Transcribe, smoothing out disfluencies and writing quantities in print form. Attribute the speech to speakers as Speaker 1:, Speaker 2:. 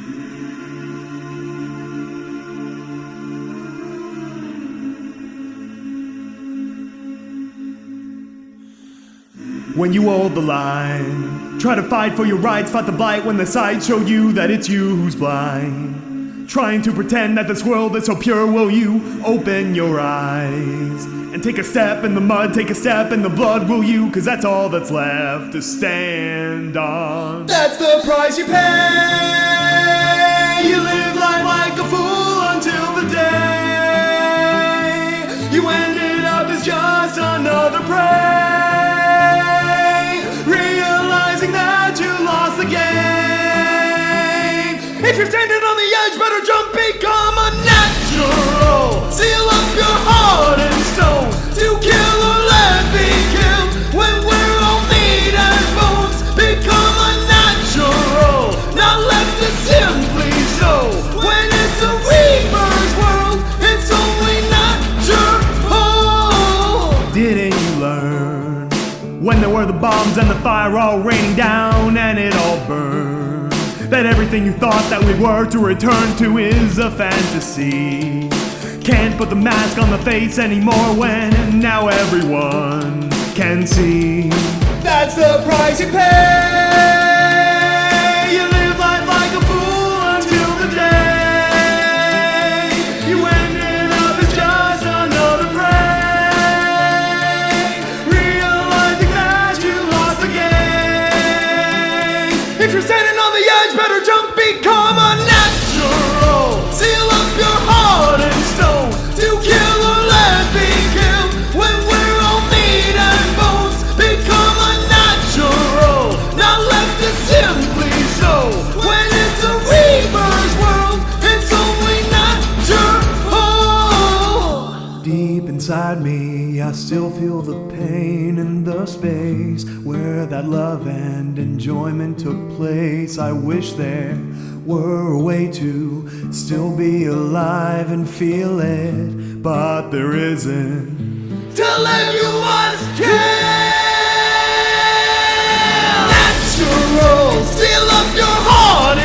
Speaker 1: When you hold the line, try to fight for your rights, fight the blight when the sights show you that it's you who's blind. Trying to pretend that this world is so pure, will you open your eyes? And take a step in the mud, take a step in the blood, will you? Cause that's all that's left to stand on.
Speaker 2: That's the price you pay. You live life like a fool until the day you ended up as just another prey. That you lost the game. If you're standing on the edge, better jump, become a natural. Seal up your heart and stone. To kill or let be killed. When we're all meat and bones, become a natural. Not left to simply show. When it's a reaper's world, it's only natural.
Speaker 1: Didn't you learn? When there were the bombs and the fire all raining down and it all burned, that everything you thought that we were to return to is a fantasy. Can't put the mask on the face anymore when now everyone can see.
Speaker 2: That's the price you pay. You live life like a fool until the day you ended up as just another prey. If you're standing on the edge, better jump, become a natural. Seal up your heart and stone. To kill or let be killed. When we're all meat and bones, become a natural. Not left to simply show. When it's a reaper's world, it's only natural.
Speaker 1: Deep inside me, I still feel the pain in the space where that love and enjoyment took place. I wish there were a way to still be alive and feel it, but there isn't.
Speaker 2: Till everyone's killed. Natural, seal up your heart